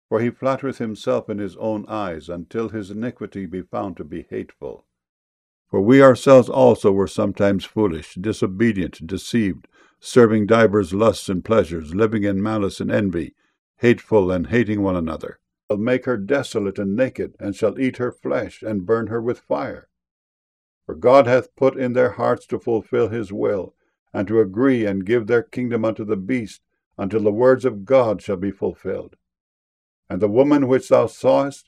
For he flattereth himself in his own eyes, until his iniquity be found to be hateful. For we ourselves also were sometimes foolish, disobedient, deceived, serving divers lusts and pleasures, living in malice and envy, hateful and hating one another. Shall make her desolate and naked, and shall eat her flesh, and burn her with fire. For God hath put in their hearts to fulfill his will, and to agree and give their kingdom unto the beast, until the words of God shall be fulfilled. And the woman which thou sawest,